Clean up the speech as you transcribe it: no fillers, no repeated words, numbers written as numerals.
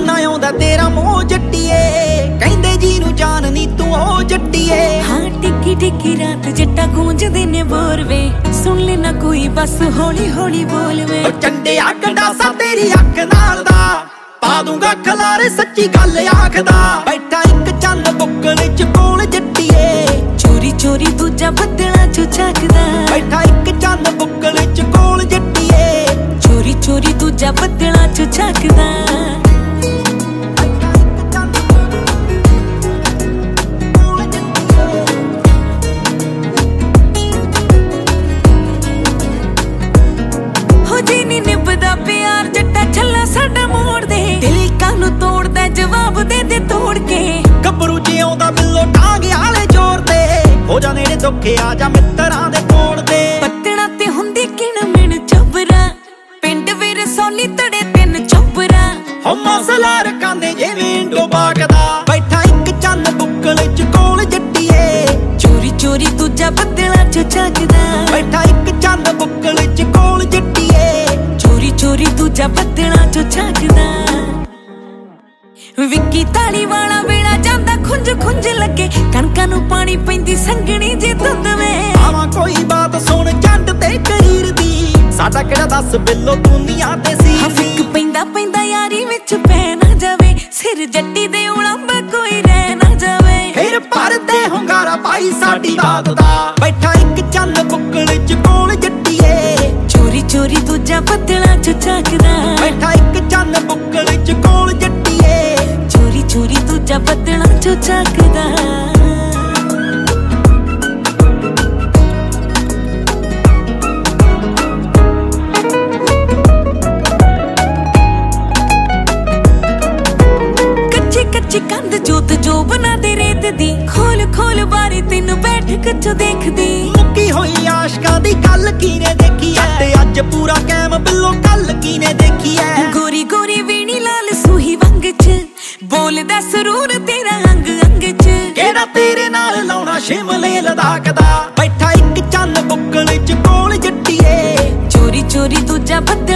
ਨਾ ਆਉਂਦਾ ਤੇਰਾ ਮੋਹ ਜੱਟੀਏ, ਕਹਿੰਦੇ ਜੀ ਨੂੰ ਜਾਨ ਨੀ ਤੂੰ ਉਹ ਜੱਟੀਏ। ਹਾਂ ਟਿੱਕੀ ਟਿੱਕੀ ਰਾਤ ਜੱਟਾ ਗੂੰਜਦੇ ਨੇ ਬੋਰ ਵੇ, ਸੁਣ ਲੈ ਨਾ ਕੋਈ ਬਸ ਹੌਲੀ ਹੌਲੀ ਬੋਲ ਵੇ। ਉਹ ਚੰਡਿਆ ਗੰਡਾਸਾ ਤੇਰੀ ਅੱਖ ਨਾਲ ਦਾ, ਪਾ ਦੂੰਗਾ ਖਲਾਰੇ ਸੱਚੀ ਗੱਲ ਆਖਦਾ। ਬੈਠਾ ਇੱਕ ਚੰਨ ਬੁੱਕਲ ਚ ਕੋਲ ਜੱਟੀਏ, ਚੋਰੀ ਚੋਰੀ ਦੂਜਾ ਬੱਦਲਾਂ ਚੋਂ ਝਾਕਦਾ। ਬੈਠਾ ਇੱਕ ਚੰਨ ਬੁੱਕਲ ਚ ਕੋਲ ਜੱਟੀਏ, ਚੋਰੀ ਚੋਰੀ ਦੂਜਾ ਬੱਦਲਾਂ ਚੋਂ ਝਾਕਦਾ। ਹੋ ਜੀ ਨੀ ਨਿਭਦਾ ਪਿਆਰ ਜੱਟਾ ਛੱਲਾ ਸਾਡਾ ਮੋੜ ਦੇ, ਦਿਲ ਕਾਨੂੰ ਤੋੜਦਾ ਜਵਾਬ ਦੇ ਦੇ ਤੋੜ ਕੇ। ਗੱਭਰੂ ਜਿਉਂਦਾ ਬਿੱਲੋ ਟਾਂਗ ਆਲੇ ਜ਼ੋਰ ਤੇ, ਹੋ ਜਾ ਨੇੜੇ ਦੁੱਖੇ ਆ ਜਾ ਮਿੱਤਰਾਂ ਦੇ ਕੋਲ ਤੇ। ਪੱਤਣਾ ਤੇ ਹੁੰਦੀ ਕਿਣ ਮਿਣ ਚੁਬਰਾ, ਪਿੰਡ ਵੀ ਰਸੌਲੀ ਤੜੇ ਤਿੰਨ ਚੁਬਰਾ। ਹੋ ਮੌਸਲਾ ਰਕਾਂਦੇ ਜਿਵੇਂ ਇੰਡੋ ਬਾਗਦਾ, ਬੈਠਾ ਇੱਕ ਚੰਨ ਬੁੱਕਲ ਚ ਕੋਲ ਜੱਟੀਏ, ਚੋਰੀ ਚੋਰੀ ਦੂਜਾ ਬੱਦਲਾਂ ਚੋਂ ਝਾਕਦਾ। ਬੈਠਾ ਇੱਕ ਚੰਨ ਬੁੱਕਲ ਚ ਕੋਲ ਜੱਟੀਏ, ਚੋਰੀ ਚੋਰੀ ਦੂਜਾ ਬੱਦਲਾਂ ਚੋਂ ਝਾਕਦਾ। ਵਿੱਕੀ ਤਾਲੀ ਵਾਲਾ ਵੇਲਾ ਜਾਂਦਾ ਖੁੰਝ ਖੁੰਝ ਲੱਗੇ, ਕਣਕਾਂ ਨੂੰ ਪਾਣੀ ਪੈਂਦੀ ਸੰਗਣੀ ਜੇ ਧੁੰਦ ਵੇ। ਆਵਾਂ ਕੋਈ ਬਾਤ ਸੁਣ ਚੰਡ ਤੇ ਕਰੀਰ ਦੀ, ਸਾਡਾ ਕਿਹੜਾ ਦੱਸ ਬਿੱਲੋ ਦੁਨੀਆ ਤੇ ਸੀ। ਫਿੱਕ ਪੈਂਦਾ ਪੈਂਦਾ ਯਾਰੀ ਵਿੱਚ ਪੈ ਨਾ ਜਾਵੇ, ਸਿਰ ਜੱਟੀ ਦੇ ਉਲੰਬ ਕੋਈ ਰਹਿ ਨਾ ਜਾਵੇ। ਫੇਰ ਭਰਦੇ ਹੁੰਗਾਰਾ ਪਾਈ ਸਾਡੀ ਬਾਤ ਦਾ, ਬੈਠਾ ਇੱਕ ਚੰਨ ਬੁੱਕਲ ਚ ਕੋਲ ਜੱਟੀਏ, ਚੋਰੀ ਚੋਰੀ ਦੂਜਾ ਬੱਦਲਾਂ ਚੋਂ ਝਾਕਦਾ। ਬੈਠਾ ਇੱਕ ਚੰਨ ਬੁੱਕਲ ਚ ਕੋਲ ਜੱਟੀਏ, ਚੋਰੀ ਚੋਰੀ ਦੂਜਾ ਬੱਦਲਾਂ ਚੋਂ ਝਾਕਦਾ। ਕੱਚੀ ਕੰਧ ਜੋਤ ਜੋ ਬਣਾ ਦੇ ਰੇਤ ਦੀ, ਖੋਲ ਖੋਲ ਬਾਰੀ ਤੈਨੂੰ ਬੈਠਕ ਚੋਂ ਦੇਖਦੀ। ਮੁੱਕੀ ਹੋਈ ਆਸ਼ਕਾਂ ਦੀ ਗੱਲ ਕੀਨੇ ਦੇਖੀ ਐ, ਤੇ ਅੱਜ ਪੂਰਾ ਕੈਮ ਬਿੱਲੋ ਕੱਲ ਕੀਨੇ ਦੇਖੀ ਐ। ਗੋਰੀ ਗੋਰੀ ਵੀਣੀ ਲਾਲ ਸੂਹੀ ਵੰਗ ਚ, ਬੋਲਦਾ ਸਰੂਰ ਤੇਰਾ ਅੰਗ ਅੰਗ ਚ। ਕਿਹੜਾ ਤੇਰੇ ਨਾਲ ਲਾਉਣਾ ਸ਼ਿਮਲੇ ਲਦਾਖ ਦਾ, ਬੈਠਾ ਇੱਕ ਚੰਨ ਬੁੱਕਲ ਚ ਕੋਲ ਜੱਟੀਏ, ਚੋਰੀ ਚੋਰੀ ਦੂਜਾ ਬੱਦਲਾਂ